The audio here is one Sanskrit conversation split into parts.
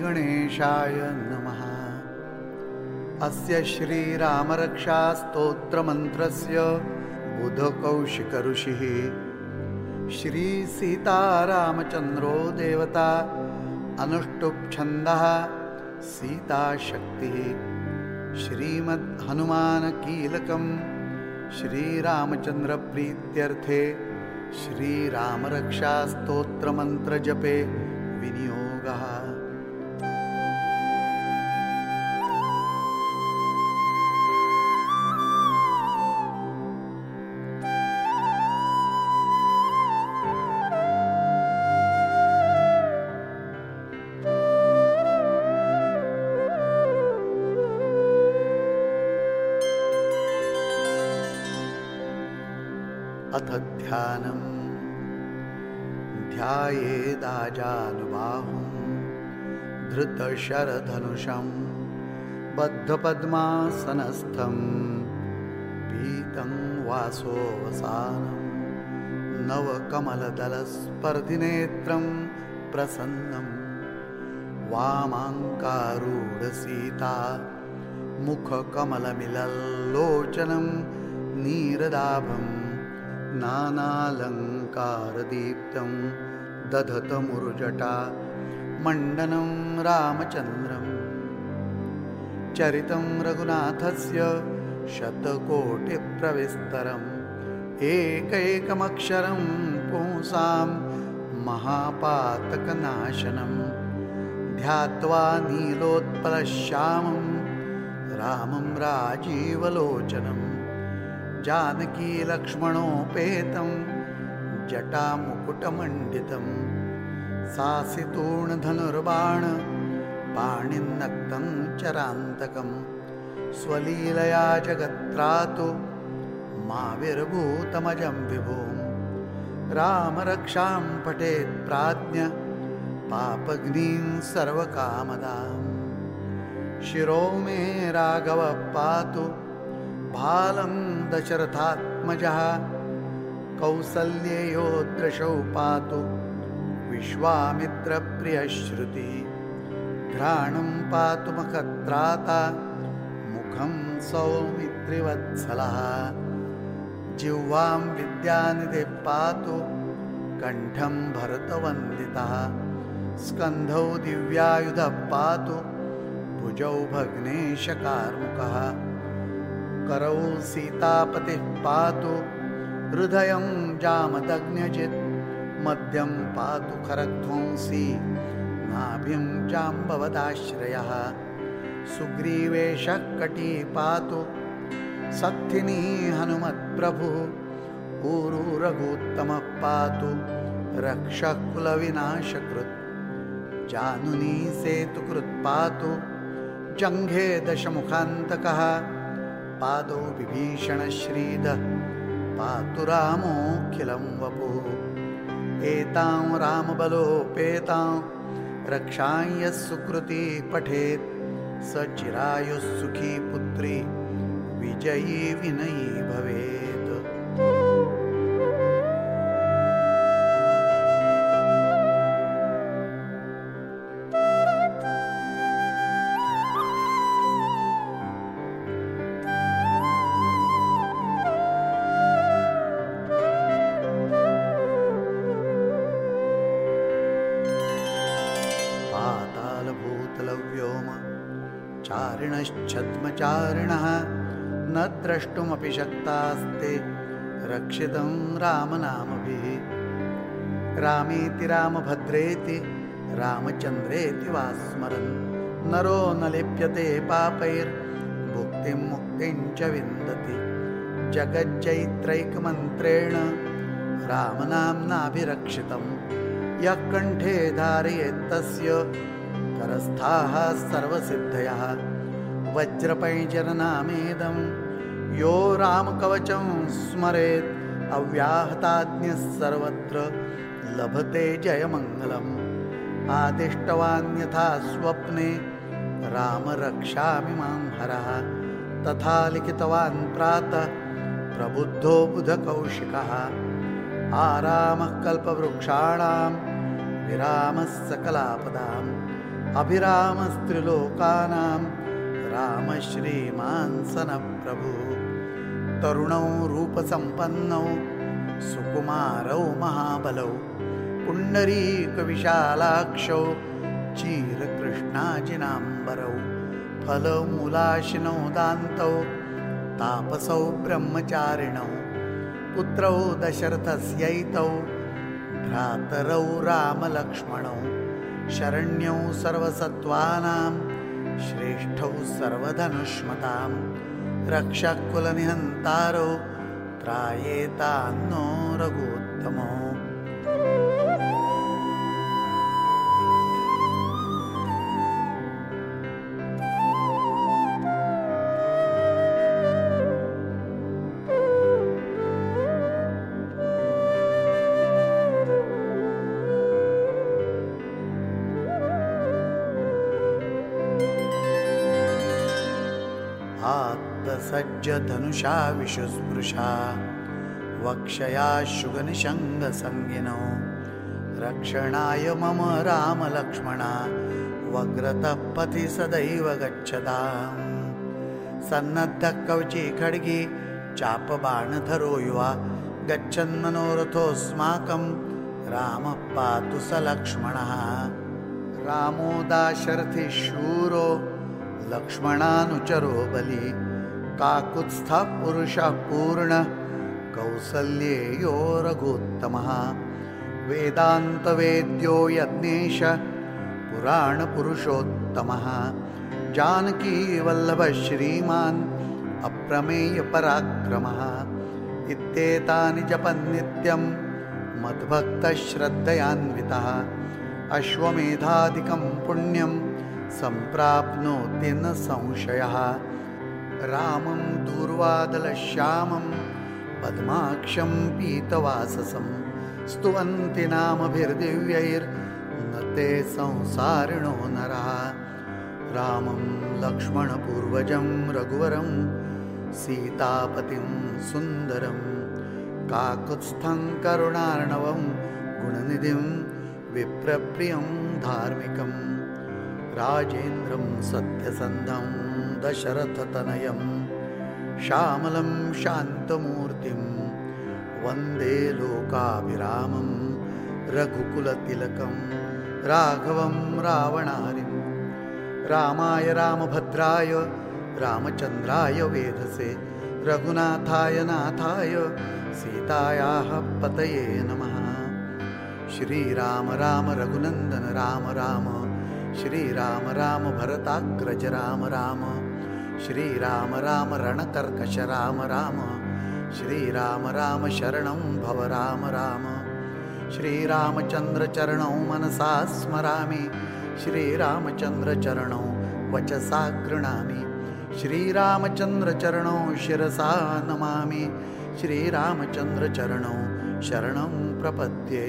श्रीगणेशाय नमः। अस्य श्रीरामरक्षास्तोत्रमन्त्रस्य बुधकौशिकऋषिः श्रीसीतारामचन्द्रो देवता अनुष्टुप्छन्दः सीताशक्तिः श्रीमद्हनुमानकीलकं श्रीरामचन्द्रप्रीत्यर्थे श्रीरामरक्षास्तोत्रमन्त्रजपे विनियोगः। अथ ध्यानम्। ध्यायेदाजानुबाहुं धृतशरधनुषं बद्धपद्मासनस्थं पीतं वासोऽवसानं नवकमलदलस्पर्धिनेत्रं प्रसन्नं वामाङ्कारूढसीता मुखकमलमिलल्लोचनं नीरदाभं नानालङ्कारदीप्तं दधतमुरुजटा मण्डनं रामचन्द्रम्। चरितं रघुनाथस्य शतकोटिप्रविस्तरम् एकैकमक्षरं पुंसां महापातकनाशनं ध्यात्वा नीलोत्पलश्यामं रामं राजीवलोचनम्। जानकीलक्ष्मणोपेतं जटामुकुटमण्डितं सासितूर्णधनुर्बाण पाणिन्नक्तं चरान्तकं स्वलीलया जगत्त्रातु माविर्भूतमजं विभुं। रामरक्षां पठेत् प्राज्ञ पापग्नीं सर्वकामदां। शिरो मे राघवः पातु भालं दशरथात्मजः कौसल्येयो दृशौ पातु विश्वामित्रप्रियश्रुतिः। घ्राणं पातु मखत्राता मुखं सौमित्रिवत्सलः जिह्वां विद्यानिधिः पातु कण्ठं भरतवन्दितः। स्कन्धौ दिव्यायुधः पातु भुजौ भग्नेशकार्मुकः। करौ सीतापतिः पातु हृदयं जामदग्न्यजित्। मध्यं पातु खरध्वंसी नाभिं जाम्बवदाश्रयः। सुग्रीवेशः कटी पातु सत्थिनी हनुमत्प्रभुः। ऊरू रघूत्तमः पातु रक्षः कुलविनाशकृत्। जानुनी सेतुकृत् पातु जङ्घे दशमुखान्तकः। पादौ विभीषणश्रीदः पातु रामोऽखिलं वपुः। एतां रामबलोपेतां रक्षां यः सुकृती पठेत् स चिरायुः सुखी पुत्री विजयी विनयी भवेत्। चारिणश्छद्मचारिणः न द्रष्टुमपि शक्तास्ते रक्षितं रामनामभिः। रामेति रामभद्रेति रामचन्द्रेति वा स्मरन् नरो न लिप्यते पापैर्भुक्तिं मुक्तिं च विन्दति। जगज्जैत्रैकमन्त्रेण रामनाम्नाभिरक्षितं यः कण्ठे धारयेत्तस्य करस्थाः सर्वसिद्धयः। वज्रपैंजरनामेदं यो रामकवचं स्मरेत् अव्याहताज्ञः सर्वत्र लभते जयमङ्गलम्। आदिष्टवान्यथा स्वप्ने राम रक्षामिमां हरः तथा लिखितवान् प्रातः प्रबुद्धो बुधकौशिकः। आरामः कल्पवृक्षाणां विरामः सकलापदां अभिरामस्त्रिलोकानां रामः श्रीमान् सनप्रभुः तरुणौ रूपसम्पन्नौ सुकुमारौ महाबलौ पुण्डरीकविशालाक्षौ चीरकृष्णाजिनाम्बरौ फलमूलाशिनौ दान्तौ तापसौ ब्रह्मचारिणौ पुत्रौ दशरथस्यैतौ भ्रातरौ रामलक्ष्मणौ शरण्यौ सर्वसत्त्वानां श्रेष्ठौ सर्वधनुष्मतां रक्षकुलनिहन्तारौ त्रायेतान्नो रघुत्तमो। आत्तसज्जधनुषा विशुस्पृशा वक्षया शुगनिषङ्गसंज्ञिनौ रक्षणाय मम रामलक्ष्मणा वग्रतः पथि सदैव गच्छताम् सन्नद्धः कवची खड्गी चापबाणधरो युवा गच्छन्मनोरथोऽस्माकं रामः पातु स लक्ष्मणः रामो दाशरथि शूरो लक्ष्मणानुचरो बली काकुत्स्थः पुरुषः पूर्णः कौसल्येयो रघुत्तमः वेदान्तवेद्यो यज्ञेश पुराणपुरुषोत्तमः जानकीवल्लभः श्रीमान् अप्रमेयपराक्रमः इत्येतानि जपन्नित्यं मद्भक्तः श्रद्धयान्वितः अश्वमेधादिकं पुण्यं सम्प्राप्नोति न संशयः रामं दूर्वादलश्यामं पद्माक्षं पीतवाससं स्तुवन्ति नामभिर्दिव्यैर्न ते संसारिणो नरः रामं लक्ष्मणपूर्वजं रघुवरं सीतापतिं सुन्दरं काकुत्स्थं करुणार्णवं गुणनिधिं विप्रप्रियं धार्मिकं राजेन्द्रं सत्यसन्धं दशरथतनयं श्यामलं शान्तमूर्तिं वन्दे लोकाभिरामं रघुकुलतिलकं राघवं रावणारिं रामाय रामभद्राय रामचन्द्राय वेधसे रघुनाथाय नाथाय सीतायाः पतये नमः। श्रीराम राम रघुनन्दन राम राम श्रीराम राम भरताग्रज राम राम श्रीराम राम रणकर्कश राम राम श्रीराम राम शरणं भव राम राम श्रीरामचन्द्रचरणौ मनसा स्मरामि श्रीरामचन्द्रचरणौ वचसा गृह्णामि श्रीरामचन्द्रचरणौ शिरसा नमामि श्रीरामचन्द्रचरणौ शरणं प्रपद्ये।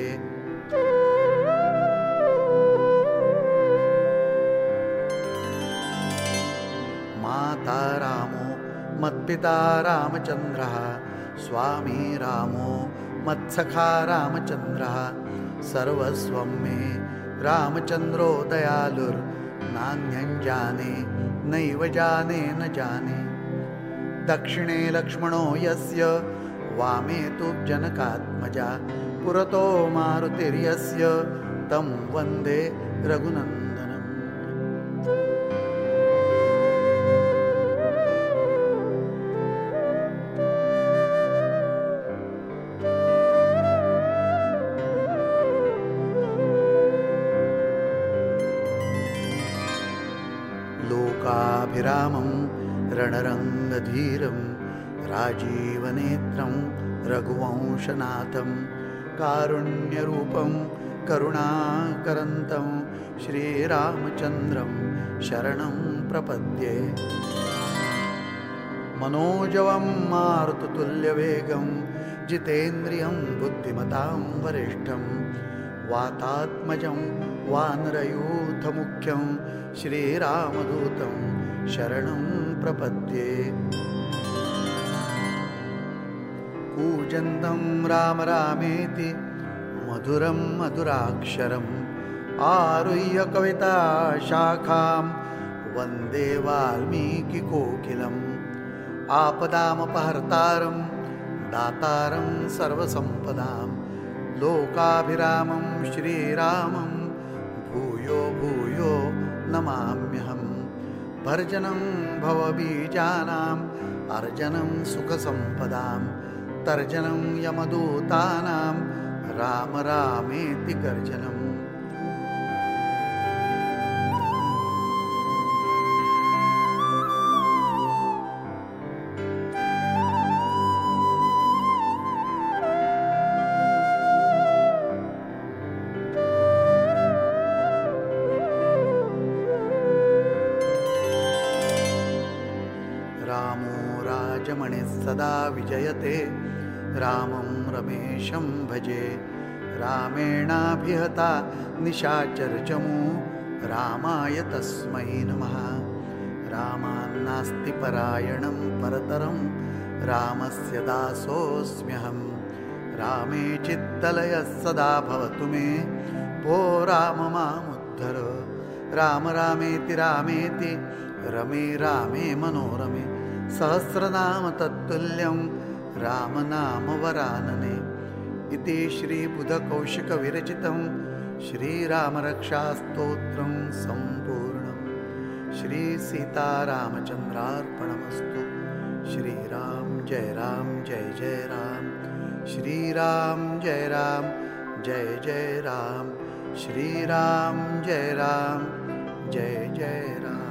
माता रामो मत्पिता रामचन्द्रः स्वामी रामो मत्सखा रामचन्द्रः सर्वस्वं मे रामचन्द्रो दयालुर्नान्यं जाने नैव जाने न जाने दक्षिणे लक्ष्मणो यस्य वामे तु जनकात्मजा पुरतो मारुतिर्यस्य तं वन्दे रघुनन्दनम्। लोकाभिरामं रणरङ्गधीरं राजीवनेत्रं रघुवंशनाथं कारुण्यरूपं करुणाकरन्तं श्रीरामचन्द्रं शरणं प्रपद्ये। मनोजवं मारुततुल्यवेगं जितेन्द्रियं बुद्धिमतां वरिष्ठं वातात्मजं वानरयूथमुख्यं श्रीरामदूतं शरणं प्रपद्ये। कूजन्तं राम रामेति मधुरं मधुराक्षरम् आरुह्य कविता शाखां वन्दे वाल्मीकिकोकिलम् आपदामपहर्तारं दातारं सर्वसम्पदां लोकाभिरामं श्रीरामं भूयो भूयो नमाम्यहम् भर्जनं भवबीजानाम् अर्जनं सुखसम्पदां तर्जनं यमदूतानां राम रामेति गर्जनम् रामो राजमणिः सदा विजयते रामं रमेशं भजे रामेणाभिहता निशाचरचमू रामाय तस्मै नमः रामान्नास्ति परायणं परतरं रामस्य दासोऽस्म्यहं रामे चित्तलयः सदा भवतु मे भो राम मामुद्धर राम रामेति रामेति रमे रामे मनोरमे सहस्रनाम तत्तुल्यं रामनाम वरानने इति श्रीबुधकौशिकविरचितं श्रीरामरक्षास्तोत्रं सम्पूर्णं श्रीसीतारामचन्द्रार्पणमस्तु। श्रीराम जय जय राम श्रीराम जय जय राम श्रीराम जय जय राम